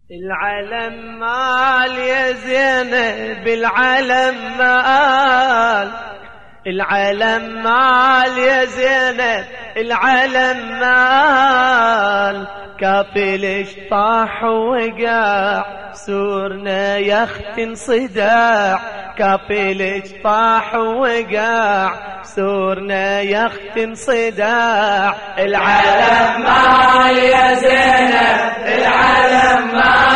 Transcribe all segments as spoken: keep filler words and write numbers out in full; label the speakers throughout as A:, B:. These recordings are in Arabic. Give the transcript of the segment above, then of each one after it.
A: العلم مال يا زينب، العلم مال، العلم مال يا زينب، العلم مال، كافلش طاح وقع سورنا يخت انصداع، كافلش طاح وقع سورنا يخت انصداع.
B: العلم مال يا زينب، العلم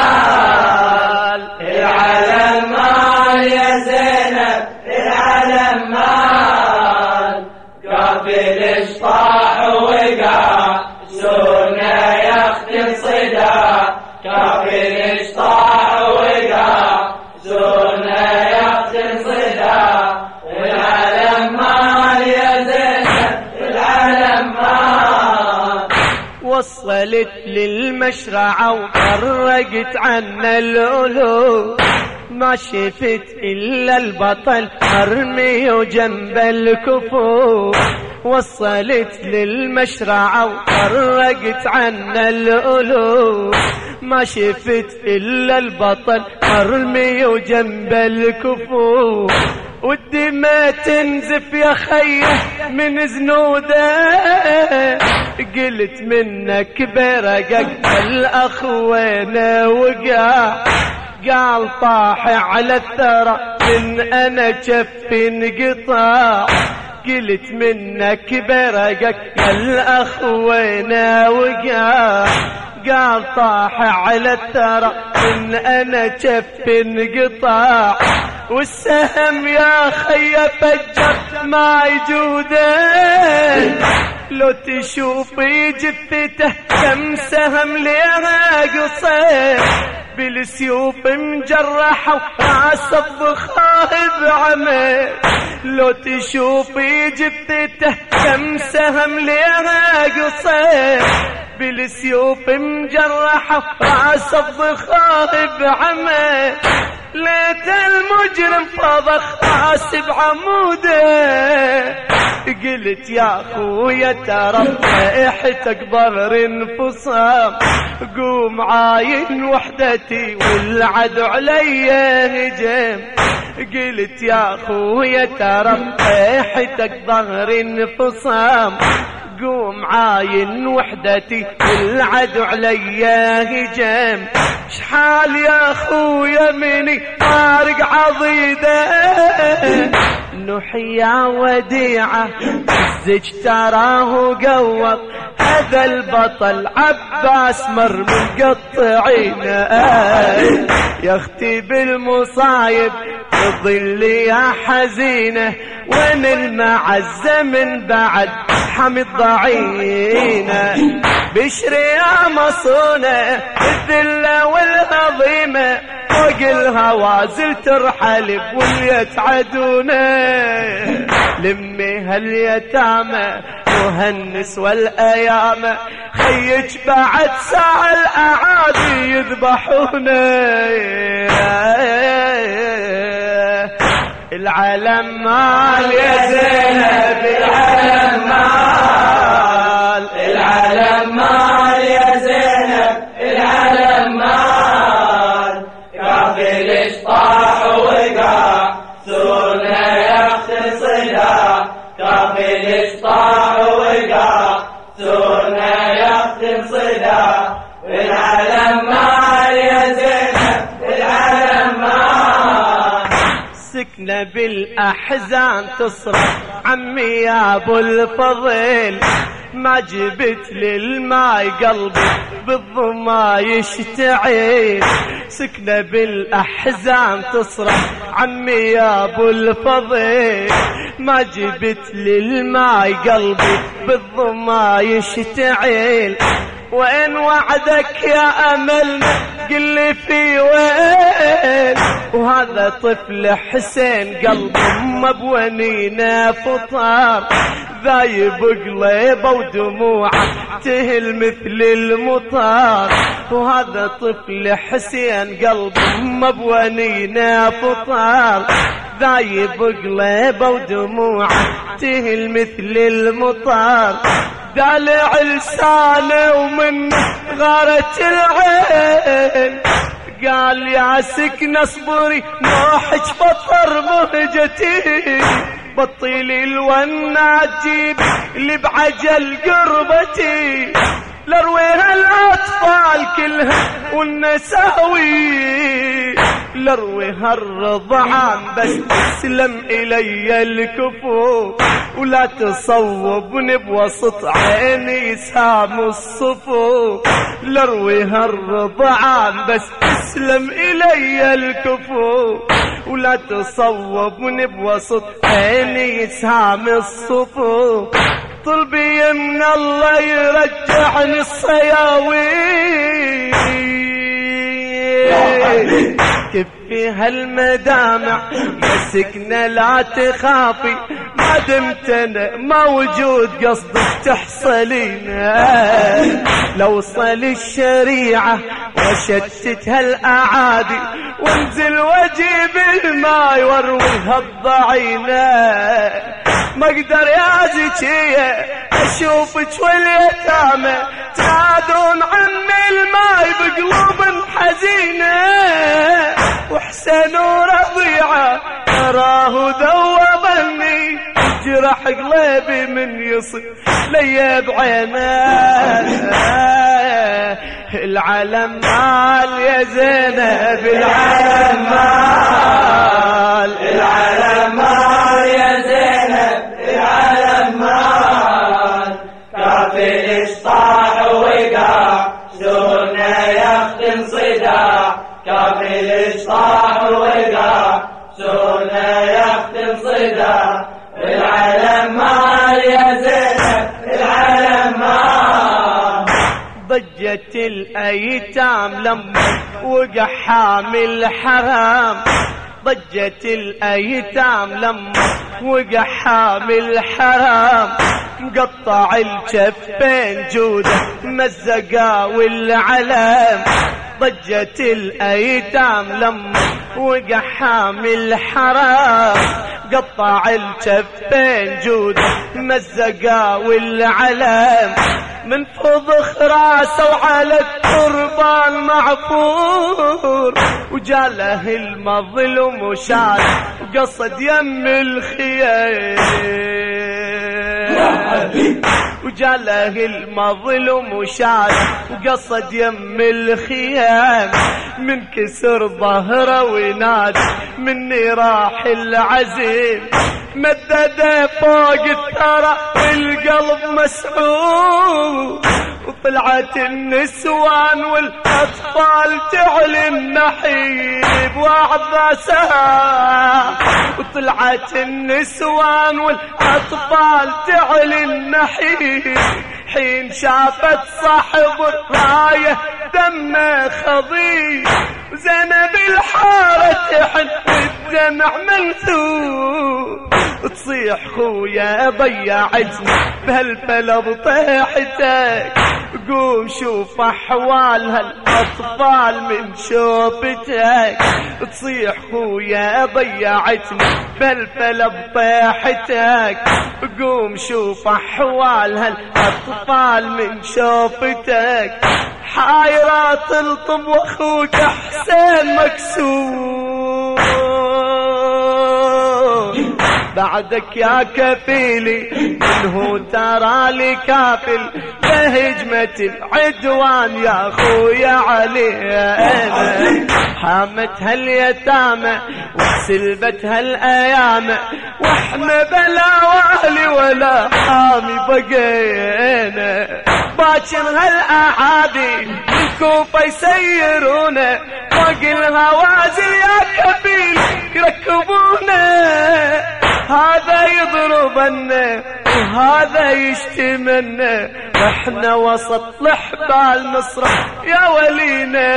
B: مال، العلم مال يا زينب، العلم مال، كافلش طاح وقع سورنا يخت انصداع، كافلش طاح وقع سورنا يخت انصداع. العلم مال يا زينب، العلم مال.
A: وصلت للمشرعة وفرقت عنا الألو، ما شفت إلا البطل مرمي وجنب الكفوف. وصلت للمشرعة وفرقت عنا الألو، ما شفت إلا البطل مرمي وجنب الكفوف. والدماء تنزف يا خيه من زنوده، قلت منك برقك الأخوين وقع، قال طاح على الثرى من أنا جفي انقطاع. قلت منك برقك الأخوين وقع، قال طاح على الثرى من أنا جفي انقطاع. والسهم يا خي فجر ما يجوده، لو تشوفي جثته كم سهم ليها قصير، بالسيوف مجرحة وراس الضخايب عمي. لو تشوفي جثته كم سهم ليها قصير، بالسيوف مجرحة وراس الضخايب عمي. ليت المجرم فضخ راس بعموده، قلت يا خويا ترى ريحتك ظهر انفصام، قوم عاين وحدتي والعدو علي هجم. قلت يا خويا ترى ريحتك ظهر انفصام، قوم عاين وحدتي والعدو علي هجم. شحال يا خويا مني طارق عضيده، نوحي يا وديعة الزج تراه قوط، هذا البطل عباس مر من قطعينه. يا اختي بالمصايب تظل يا حزينة، وين المعزة من بعد حمد ضعينة. بشري يا مصونة الذلة والهضيمة، فوق الهوازل ترحل بولية عدونة. لمي هاليتامى وهالنس والأيام، خيج بعد ساعة الأعادي يذبحونا. العلم مال يا زينب، العلم مال،
B: العلم مال يا زينب، العلم مال، كافلش طاح وقع سورنا يخت انصداع، كافلش طاح وقع سورنا يخت انصداع. العلم مال يا زينب، العلم مال.
A: سكنة بالأحزان تصرخ عمي يا ابو الفضيل، ما جبت للماي قلبي بالظما يشتعل. سكنة بالأحزان تصرخ عمي يا ابو الفضيل، ما جبت للماي قلبي بالظما يشتعل. وين وعدك يا أملنا قل في وين، وهذا طفل حسين قلب أمه بونينا فطار، ذايب قليبه ودموعه تهل مثل المطار. وهذا طفل حسين قلب أمه بونينا فطار، ذايب قليبه ودموعه تهل مثل المطار. دلع لسانه ومن غارة العين قال يا سكن اصبري نوحك فطر مهجتي بطيلي الونات جيبي اللي بعجل قربتي لرويها الاطفال كلها والنساوي لرويها الرضعان بس تسلم الي الكفو ولا تصوبني بوسط عيني سام الصفو لرويها الرضعان بس تسلم الي الكفو ولا تصوبني بوسط عيني سام الصفو طلبي من الله يرجعني الصياوي كفي هالمدامع مسكنا لا تخافي ما دمت انا موجود قصدك تحصلينا لو صل الشريعة وشتت هالاعادي وانزل واجيب الماي وارويها الضعينة ما اقدر يا زكية اشوفك واليتامى تنادون عمي الماي بقلوب حزينة وحسن ورضيعة تراه ذوبني جرح قلبي من يصل لي بعينه العالم مال يا زينب العالم مال
B: العالم مال يا زينب العالم مال كافي اشطاح وقع زورنا يختم صداع كافي الاشطاح وقع زورنا يختم صداع العالم مال يا زينب العالم مال
A: ضجت الايتام لما وقع حامل حرام ضجت الايتام لما وقع حامل حرام مقطع الجفين جوده مزقا والعلام ضجت الايتام لما وقع حامل حرام قطع الجفين جوده مزقا والعلام من فضخ راسه وعلى التربان معفور وجاله المظلوم وشال وقصد يم الخيام وجاله المظلوم وشال وقصد يم الخيام من كسر ظهره ونادي مني راح العزيم مدده فوق الثرى والقلب مسعود وطلعت النسوان والاطفال تعلن النحيب وعباسها وطلعت النسوان والاطفال تعلن النحيب حين شافت صاحب الرايه دمه خضيب وزينب الحاره تحن الدمع منثور تصيح خويا ضيعتني بهالبلا بطيحتك قوم شوف احوال هالاطفال من شوفتك تصيح خويا ضيعتني بهالبلا بطيحتك قوم شوف احوال هالاطفال من شوفتك حايرة تلطم واخوك حسين مكسور بعدك يا كفيلي منه ترى لي كافل لهجمة العدوان يا خويا علي حامتها اليتامى وسلبتها الايام واحنا بلا والي ولا حامي بقينا باكر هالاعادي الكوفة يسيرونا فوق الهوازل يا كفيل يركبونا هذا يضربنا وهذا يشتمنا احنا وسط الحبال نصرخ يا ولينا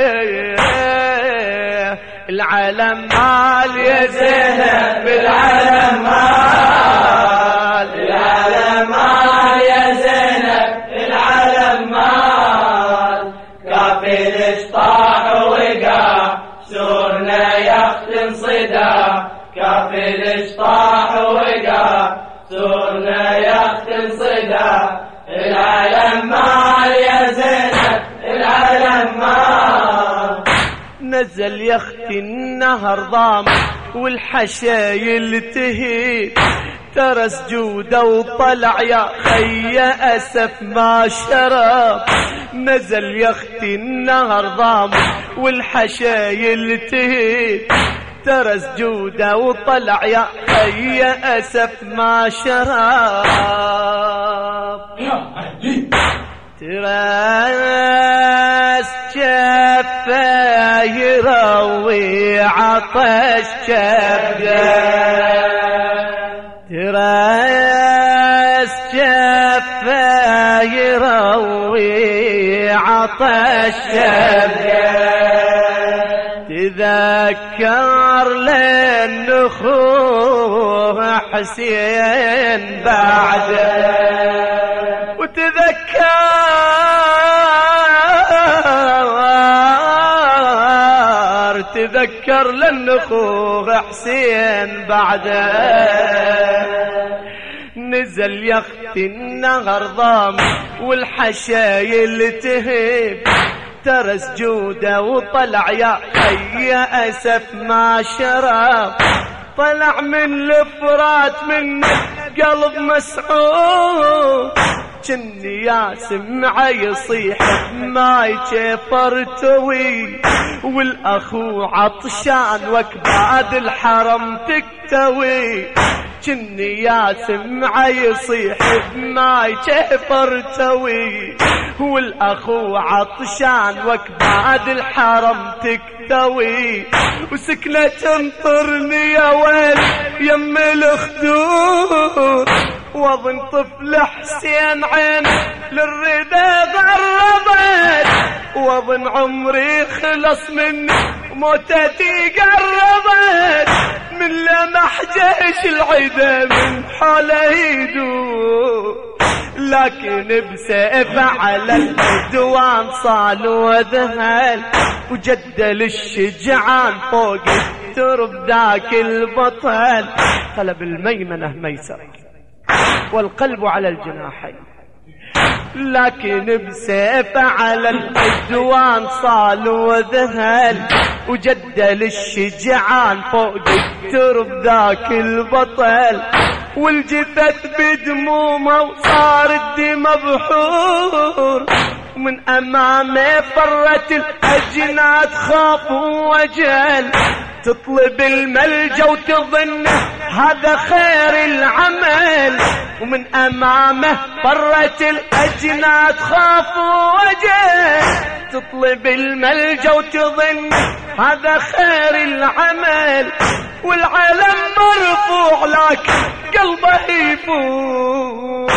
A: العالم مال يا زينب العالم مال
B: العالم مال يا زينب العالم مال كافي الاشطاح وقع سورنا يختم صداع كافي الاشطاح وقع سورنا يختم صداع العالم مال يا زينب العالم مال
A: نزل يختي النهر ضام والحشا يلتهي، ترى سجوده وطلع يا خي أسف ما شرب. نزل يختي النهر ضام والحشا يلتهي، ترى سجوده وطلع يا خي أسف ما شرب. تراس شفه يروي عطش شفه، تراس شفه يروي عطش شفه، تذكر للنخوه حسين بعده، وتذكر تذكر للنخوه حسين بعده. نزل يختي النهر ضام والحشا يلتهب، ترى سجوده وطلع يا خي أسف ما شرب. طلع من الفرات من قلب مسعود، جني يا سمعه يصيح ماي كيف ارتوي، والاخو عطشان وكباد الحرم تكتوي. جني يا سمعه يصيح ماي كيف ارتوي، والاخو عطشان وكباد الحرم تكتوي. وسكنة تنطرني يا ويل يم الاخدود، واظن طفل حسين عين للردى غربت، واظن عمري خلص مني موتتي قربت. من لمح جيش العدا من حوله يدور، لكن بسيف على العدوان صال وذهل، وجدل الشجعان فوق الترب ذاك البطل. قلب الميمنة ميسر والقلب على الجناحين، لكن بسيف على العدوان صال وذهل، وجدل الشجعان فوق الترب ذاك البطل. والجثث بدمومه وصار الدم بحور، ومن امامه فرت الاجناد خاف ووجل. تطلب الملجا وتظن هذا خير العمل، ومن امامه فرت الاجناد خاف ووجل. تطلب الملجا وتظن هذا خير العمل، والعلم مرفوع لكن قلبه يفوق.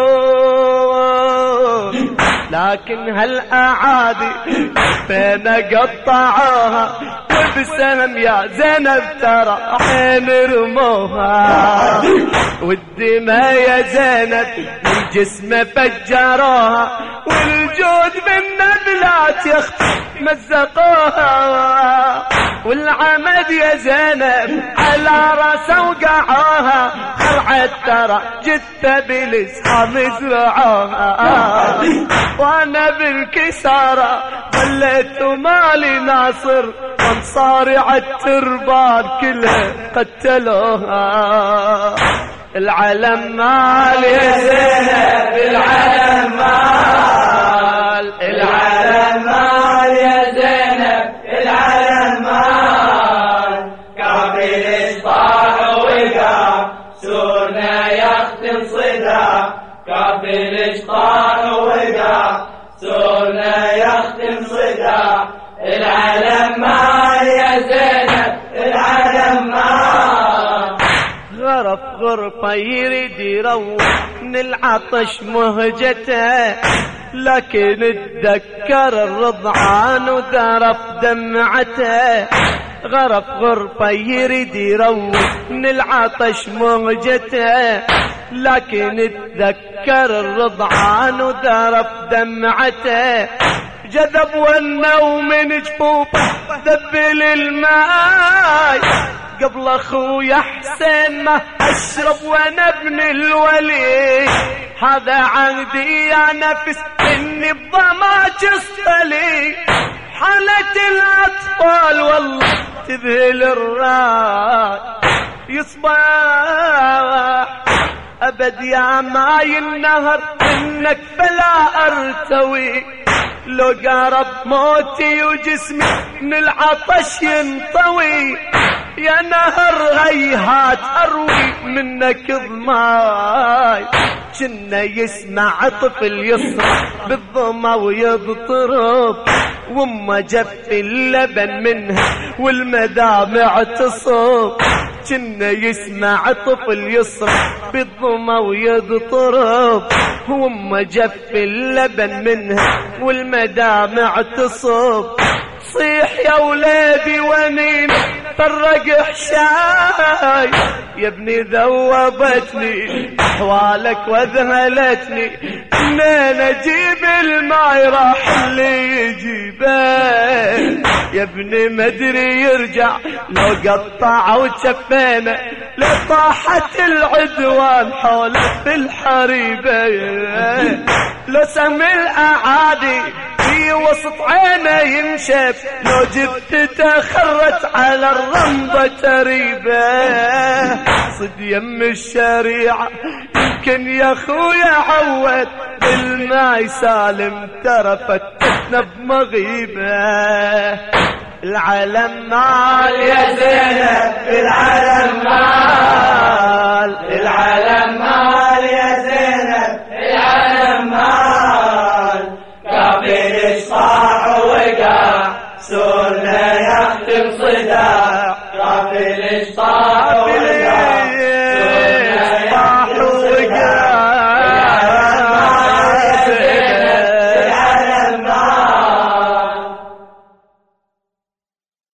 A: لكن هالاعادي فين قطعوها، وبسهم يا زينب ترى حين رموها. والدماء يا زينب من جسمه فجروها، والجود بالنبلات يختي مزقوها. والعمد يا زينب على راسه وقعوها، خرعت ترى جثه بالاسحام زرعوها. وانا بالكساره ظليت مالي ناصر، وانصاري عالتربان كلها قتلوها. العلم مال يا زينب، العلم مال، العلم مال يا زينب، العلم مال. كافل طاح وقع سورنا يختم صدى، كافل طاح وقع سورنا يختم صدى. العلم مال يا زينب، العلم مال. غرف غرفة يريد يروح من العطش مهجته، لكن اتذكر الرضعان وذرف دمعته. غرف غرفة يريد يروح من العطش مهجته، لكن اتذكر الرضعان وذرف دمعته. جذب والنوم من جفوفه ذبل الماي، قبل اخويا حسين ما اشرب وانا ابن الولي. هذا عهدي يا نفس اني بضماج الصلي، حالة الاطفال الأطفال والله تذهل الراي يصبح أبد يا ماي النهر إنك فلا أرتوي لو قارب موتي وجسمي من العطش ينطوي يا نهر هيهات أروي منك ضماي كنا يسمع طفل يصرخ بالظما ويضطرب وما جف اللبن منها والمدامع تصب كنا يسمع طفل يصرخ بالظما ويضطرب وما جف اللبن منها والمدامع تصب صيح يا ولادي ونين فرق حشاي يا ابني ذوبتني احوالك واذهلتني منين اجيب الماي راح اللي يجيبه يا ابني مدري يرجع لو قطعوا وشفينا لطاحت العدوان حوله في الحريبه لو سم الاعادي في وسط عينه ينشف لو جبت تخرت على الرمضة تريبه صد يم الشريعة يمكن يا خويا عود بالماي سالم ترى فتتنا بمغيبه العالم مال
B: يا زينب العالم مال العالم مال يا زينب العالم مال كافر صاح وقع سورنا يختم صداع كافر